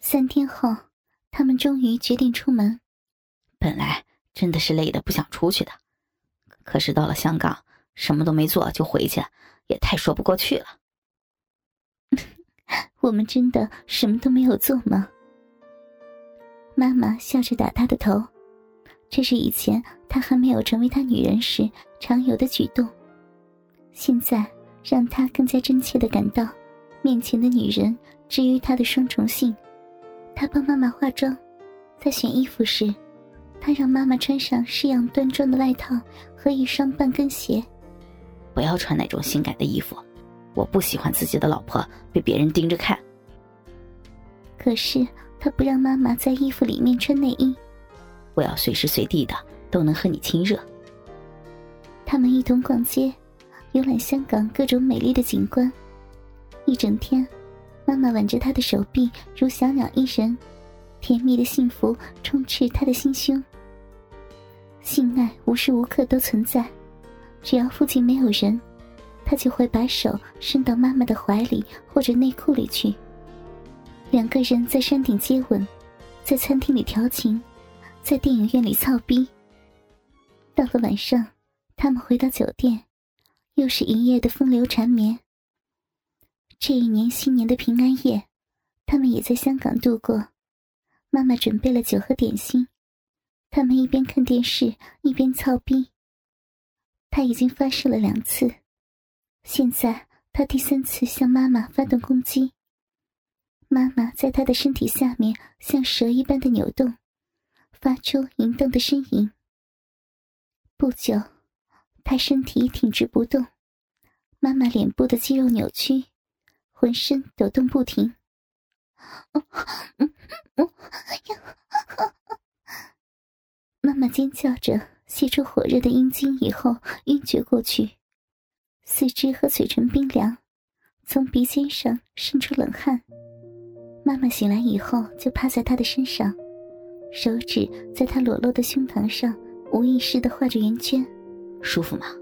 3天后，他们终于决定出门。 本来真的是累得不想出去的，可是到了香港，什么都没做就回去，也太说不过去了。 我们真的什么都没有做吗？妈妈笑着打他的头，这是以前他还没有成为他女人时常有的举动，现在让他更加真切地感到面前的女人至于他的双重性。他帮妈妈化妆，在选衣服时，他让妈妈穿上式样端庄的外套和一双半跟鞋。 不要穿那种性感的衣服，我不喜欢自己的老婆被别人盯着看。 可是他不让妈妈在衣服里面穿内衣， 我要随时随地的都能和你亲热。 他们一同逛街，游览香港各种美丽的景观。一整天，妈妈挽着他的手臂如小鸟依人，甜蜜的幸福充斥他的心胸。性爱无时无刻都存在，只要附近没有人，他就会把手伸到妈妈的怀里或者内裤里去。2个人在山顶接吻，在餐厅里调情，在电影院里操逼。到了晚上，他们回到酒店，又是一夜的风流缠绵。这一年新年的平安夜，他们也在香港度过。妈妈准备了酒和点心，他们一边看电视一边操逼。他已经发射了2次，现在他第3次向妈妈发动攻击。妈妈在他的身体下面像蛇一般的扭动，发出淫荡的呻吟。不久，他身体挺直不动，妈妈脸部的肌肉扭曲，浑身抖动不停。妈妈尖叫着泄出火热的阴茎以后晕厥过去，四肢和嘴唇冰凉，从鼻尖上渗出冷汗。妈妈醒来以后就趴在他的身上，手指在他裸露的胸膛上无意识地画着圆圈。 舒服吗？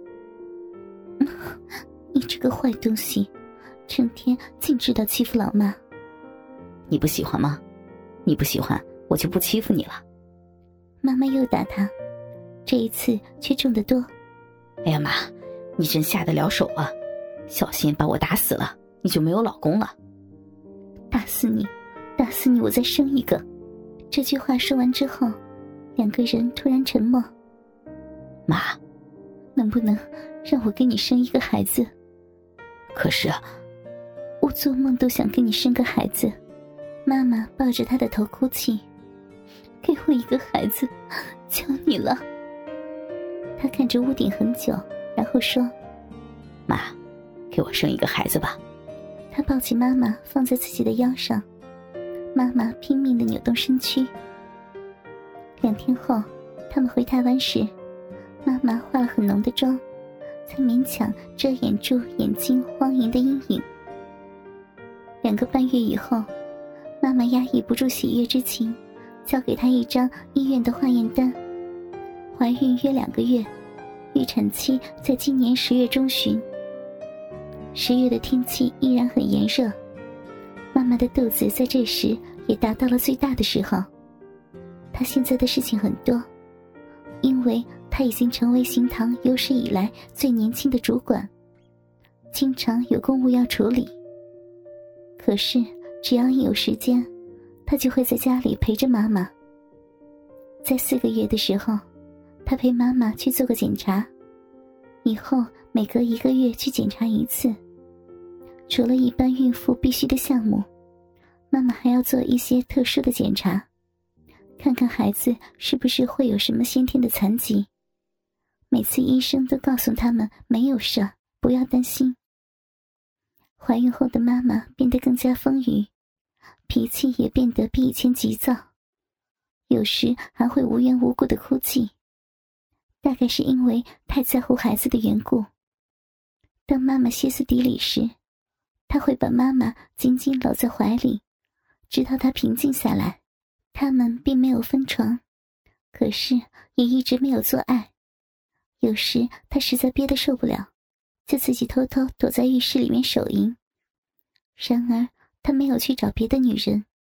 你这个坏东西，成天净知道欺负老妈。 你不喜欢吗？你不喜欢，我就不欺负你了。 妈妈又打他，这一次却重得多。 哎呀妈，你真下得了手啊！小心把我打死了，你就没有老公了。 打死你，打死你，我再生一个。这句话说完之后，2个人突然沉默。 妈， 能不能让我给你生一个孩子？ 可是我做梦都想给你生个孩子。妈妈抱着他的头哭泣，给我一个孩子，求你了。他看着屋顶很久，然后说， 妈，给我生一个孩子吧。 他抱起妈妈放在自己的腰上，妈妈拼命地扭动身躯。2天后，他们回台湾时，妈妈化了很浓的妆，才勉强遮掩住眼睛荒淫的阴影。2个半月以后，妈妈压抑不住喜悦之情，交给他一张医院的化验单。怀孕约2个月，预产期在今年10月中旬。10月的天气依然很炎热，妈妈的肚子在这时也达到了最大的时候。她现在的事情很多，因为她已经成为行堂有史以来最年轻的主管，经常有公务要处理。可是只要一有时间，她就会在家里陪着妈妈。在4个月的时候，她陪妈妈去做个检查，以后每隔1个月去检查1次。除了一般孕妇必须的项目，妈妈还要做一些特殊的检查，看看孩子是不是会有什么先天的残疾。每次医生都告诉他们没有事，不要担心。怀孕后的妈妈变得更加丰腴，脾气也变得比以前急躁，有时还会无缘无故的哭泣，大概是因为太在乎孩子的缘故。当妈妈歇斯底里时，他会把妈妈紧紧搂在怀里，直到她平静下来。他们并没有分床，可是也一直没有做爱。有时他实在憋得受不了，就自己偷偷躲在浴室里面手淫。然而他没有去找别的女人，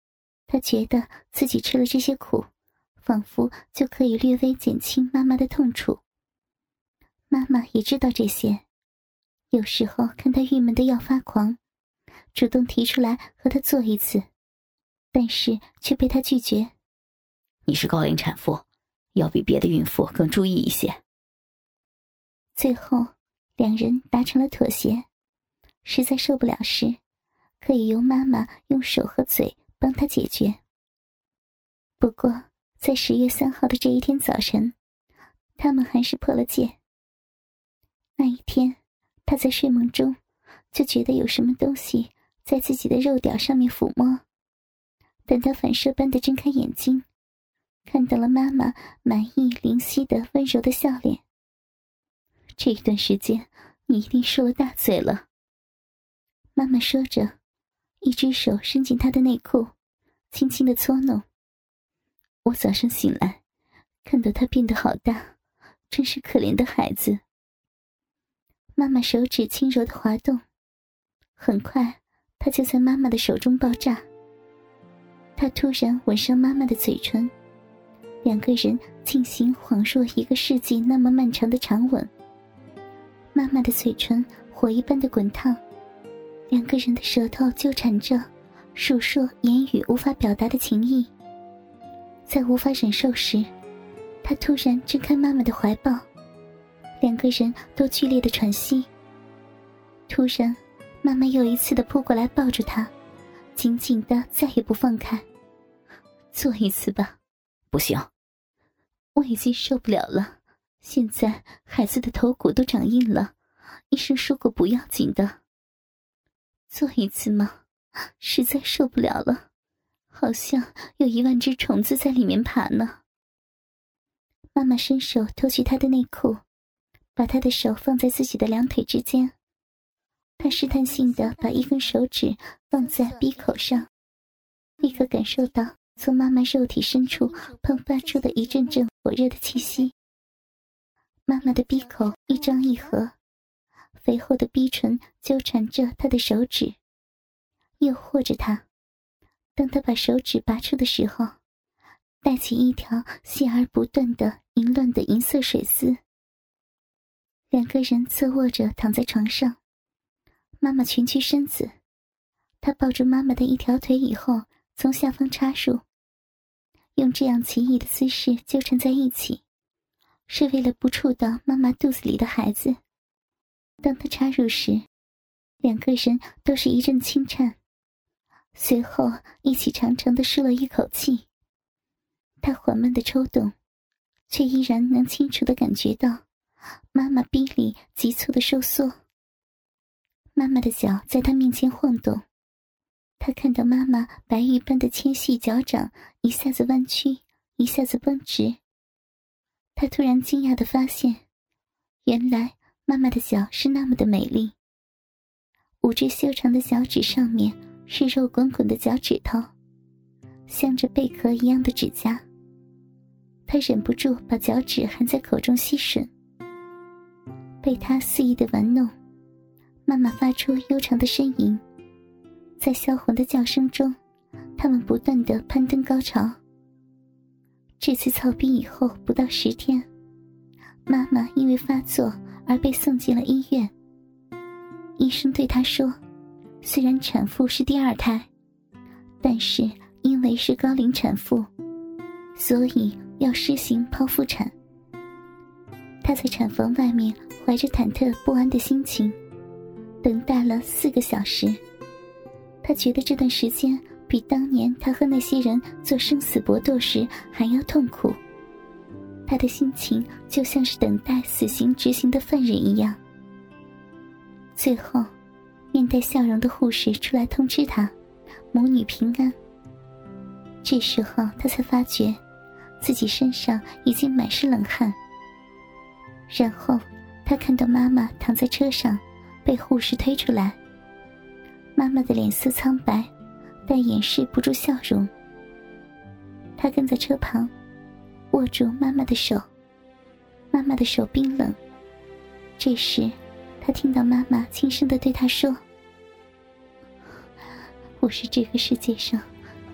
他觉得自己吃了这些苦，仿佛就可以略微减轻妈妈的痛楚。妈妈也知道这些，有时候看他郁闷的要发狂，主动提出来和他做一次，但是却被他拒绝。 你是高龄产妇，要比别的孕妇更注意一些。 最后两人达成了妥协，实在受不了时，可以由妈妈用手和嘴帮他解决。不过在10月3号的这一天早晨，他们还是破了戒。那一天，他在睡梦中就觉得有什么东西在自己的肉屌上面抚摸。等他反射般地睁开眼睛，看到了妈妈满意灵犀的温柔的笑脸。这一段时间你一定受了大罪了，妈妈说着，一只手伸进他的内裤，轻轻地搓弄。我早上醒来，看到他变得好大，真是可怜的孩子。妈妈手指轻柔地滑动，很快他就在妈妈的手中爆炸。他突然吻上妈妈的嘴唇，两个人进行恍若1个世纪那么漫长的长吻。妈妈的嘴唇火一般的滚烫，两个人的舌头纠缠着，诉说言语无法表达的情意。在无法忍受时，他突然挣开妈妈的怀抱，两个人都剧烈的喘息。突然，妈妈又一次的扑过来抱住他，紧紧的再也不放开。做一次吧。 不行， 我已经受不了了，现在孩子的头骨都长硬了，医生说过不要紧的。做一次吗？实在受不了了，好像有10000只虫子在里面爬呢。妈妈伸手脱去他的内裤，把他的手放在自己的两腿之间。他试探性地把一根手指放在鼻口上，立刻感受到从妈妈肉体深处迸发出的一阵阵火热的气息。妈妈的鼻口一张一合，肥厚的逼唇纠缠着他的手指，诱惑着他。当他把手指拔出的时候，带起一条细而不断的淫乱的银色水丝。两个人侧卧着躺在床上，妈妈蜷曲身子，他抱住妈妈的一条腿以后，从下方插入，用这样奇异的姿势纠缠在一起，是为了不触到妈妈肚子里的孩子。当他插入时，两个人都是一阵轻颤，随后一起长长的舒了一口气。他缓慢的抽动，却依然能清楚地感觉到妈妈逼里急促的收缩。妈妈的脚在他面前晃动，他看到妈妈白玉般的纤细脚掌一下子弯曲，一下子绷直。他突然惊讶地发现，原来妈妈的脚是那么的美丽。5只修长的脚趾上面是肉滚滚的脚趾头，镶着贝壳一样的指甲。他忍不住把脚趾含在口中吸吮。被他肆意的玩弄，妈妈发出悠长的呻吟，在销魂的叫声中，他们不断地攀登高潮。这次操逼以后不到10天，妈妈因为发作而被送进了医院。医生对她说，虽然产妇是第2胎，但是因为是高龄产妇，所以要施行剖腹产。她在产房外面怀着忐忑不安的心情，等待了4个小时。她觉得这段时间比当年她和那些人做生死搏斗时还要痛苦。她的心情就像是等待死刑执行的犯人一样。最后，面带笑容的护士出来通知她，母女平安。这时候她才发觉自己身上已经满是冷汗。然后她看到妈妈躺在车上，被护士推出来。妈妈的脸色苍白，但掩饰不住笑容。她跟在车旁，握住妈妈的手，妈妈的手冰冷。这时她听到妈妈轻声地对她说，我是这个世界上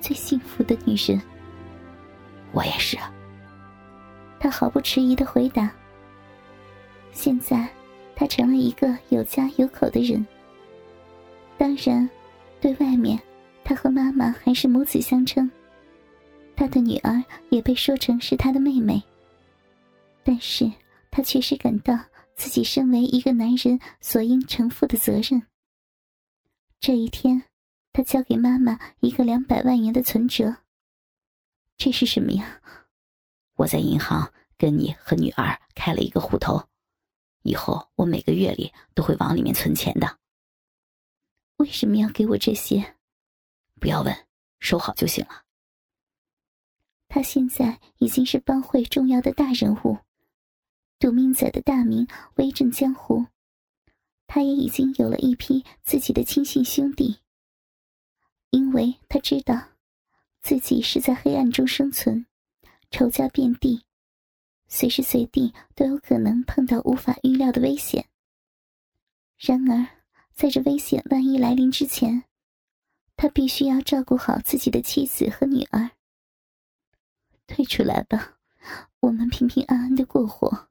最幸福的女人。 我也是。 他毫不迟疑地回答。现在他成了一个有家有口的人，当然对外面他和妈妈还是母子相称，他的女儿也被说成是他的妹妹，但是他确实感到自己身为一个男人所应承负的责任。这一天，他交给妈妈一个200万元的存折。这是什么呀？ 我在银行跟你和女儿开了一个户头，以后我每个月里都会往里面存钱的。 为什么要给我这些？ 不要问，收好就行了。 他现在已经是帮会重要的大人物，赌命仔的大名威震江湖，他也已经有了一批自己的亲信兄弟。因为他知道自己是在黑暗中生存，仇家遍地，随时随地都有可能碰到无法预料的危险。然而在这危险万一来临之前，他必须要照顾好自己的妻子和女儿。退出来吧，我们平平安安的过活。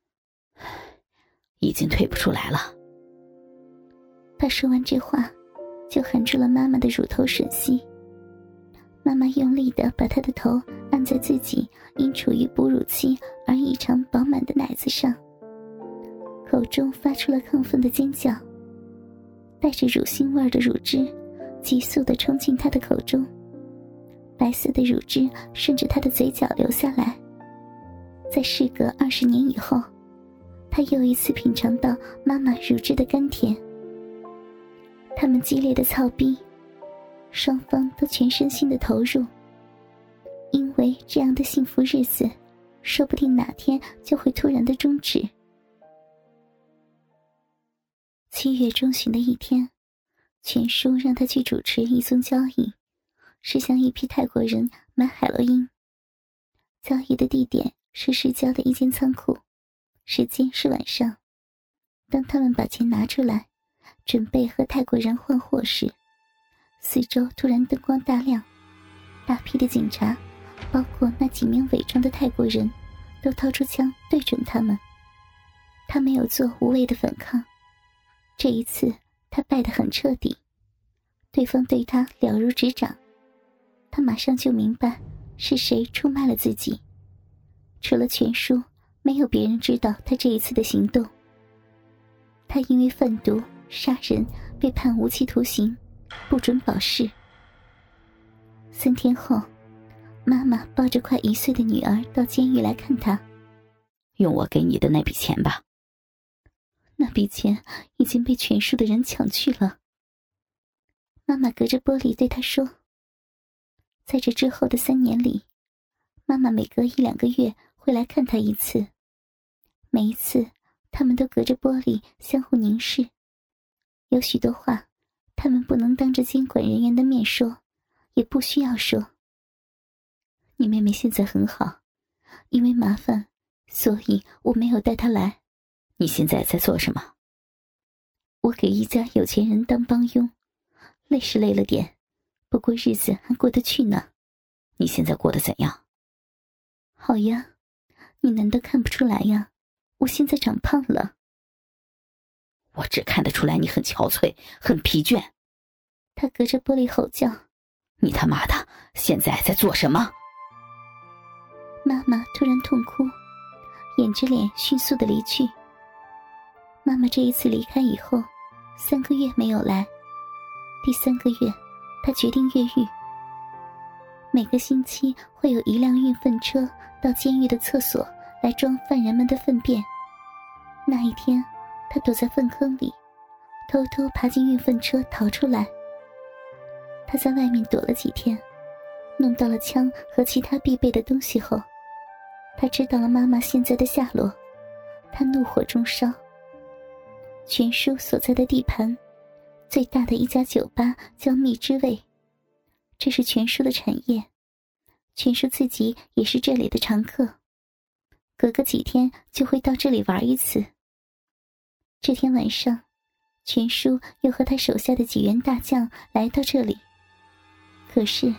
已经退不出来了。 他说完这话，就含住了妈妈的乳头吮吸。妈妈用力地把他的头按在自己因处于哺乳期而异常饱满的奶子上，口中发出了亢奋的尖叫，带着乳腥味的乳汁急速地冲进他的口中，白色的乳汁顺着他的嘴角流下来。在事隔20年以后，他又一次品尝到妈妈乳汁的甘甜。他们激烈的操逼，双方都全身心的投入，因为这样的幸福日子说不定哪天就会突然的终止。7月中旬的一天，全叔让他去主持一宗交易，是向一批泰国人买海洛因。交易的地点是市郊的一间仓库，时间是晚上。当他们把钱拿出来，准备和泰国人换货时，四周突然灯光大亮，大批的警察，包括那几名伪装的泰国人，都掏出枪对准他们。他没有做无谓的反抗，这一次他败得很彻底，对方对他了如指掌。他马上就明白是谁出卖了自己，除了全叔，没有别人知道他这一次的行动。他因为贩毒杀人被判无期徒刑，不准保释。3天后，妈妈抱着快1岁的女儿到监狱来看他。 用我给你的那笔钱吧。 那笔钱已经被全叔的人抢去了。妈妈隔着玻璃对他说。在这之后的3年里，妈妈每隔1-2个月会来看他一次，每一次他们都隔着玻璃相互凝视。有许多话他们不能当着监管人员的面说，也不需要说。你妹妹现在很好，因为麻烦，所以我没有带她来。 你现在在做什么？ 我给一家有钱人当帮佣，累是累了点，不过日子还过得去呢。 你现在过得怎样？ 好呀，你难道看不出来呀？我现在长胖了。 我只看得出来你很憔悴，很疲倦。 他隔着玻璃吼叫。 你他妈的现在在做什么？ 妈妈突然痛哭，掩着脸迅速地离去。妈妈这一次离开以后，3个月没有来。第3个月，她决定越狱。每个星期会有一辆运粪车到监狱的厕所来装犯人们的粪便。那一天，她躲在粪坑里，偷偷爬进运粪车逃出来。她在外面躲了几天，弄到了枪和其他必备的东西后，她知道了妈妈现在的下落，她怒火中烧。全叔所在的地盘，最大的一家酒吧叫蜜之味，这是全叔的产业，全叔自己也是这里的常客，隔个几天就会到这里玩一次。这天晚上，全叔又和他手下的几员大将来到这里，可是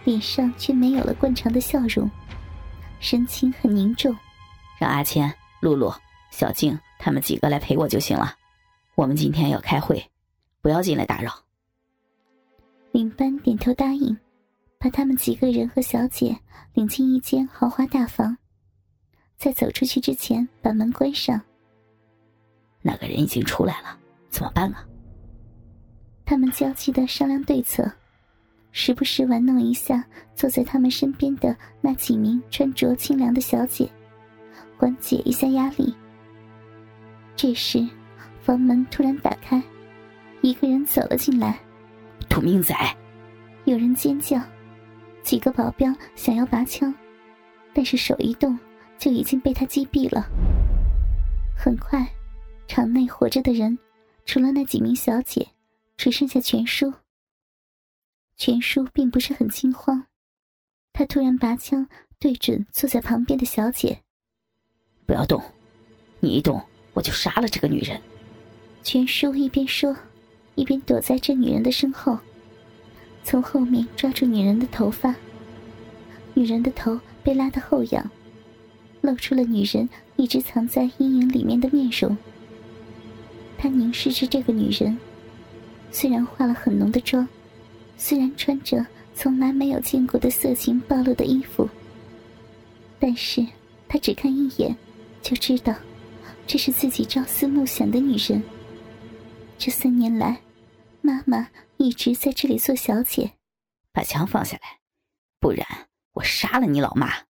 脸上却没有了惯常的笑容，神情很凝重。 让阿谦、露露、小静他们几个来陪我就行了，我们今天要开会，不要进来打扰。 领班点头答应，把他们几个人和小姐领进一间豪华大房，在走出去之前把门关上。 那个人已经出来了，怎么办啊？ 他们焦急地商量对策，时不时玩弄一下坐在他们身边的那几名穿着清凉的小姐，缓解一下压力。这时房门突然打开，一个人走了进来。 土命仔！ 有人尖叫，几个保镖想要拔枪，但是手一动就已经被他击毙了。很快场内活着的人除了那几名小姐，只剩下全叔。全叔并不是很惊慌，他突然拔枪对准坐在旁边的小姐。 不要动，你一动我就杀了这个女人。 全叔一边说一边躲在这女人的身后，从后面抓住女人的头发。女人的头被拉得后仰，露出了女人一直藏在阴影里面的面容。他凝视着这个女人，虽然化了很浓的妆，虽然穿着从来没有见过的色情暴露的衣服，但是他只看一眼就知道这是自己朝思暮想的女人。这3年来，妈妈一直在这里做小姐。 把枪放下来，不然我杀了你老妈。